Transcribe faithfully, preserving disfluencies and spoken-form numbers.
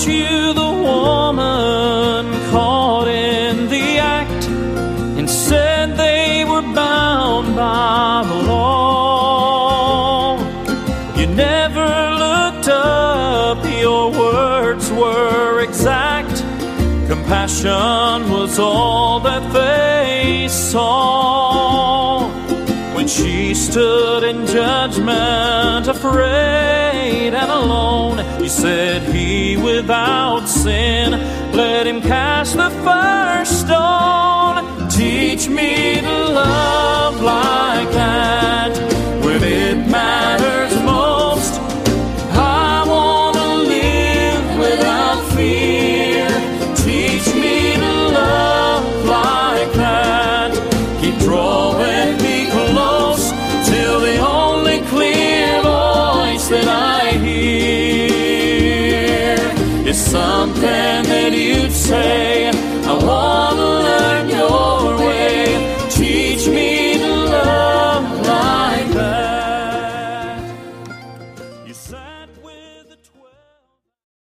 Aren't you the woman caught in the act and said they were bound by the law? You never looked up, your words were exact. Compassion was all that they saw. When she stood in judgment, afraid and alone, you said, he without sin, let him cast the first stone. Teach me to love like that when it matters most. I want to live without fear. Teach me to love like that. Keep drawing me close till the only clear voice that I hear is something that you'd say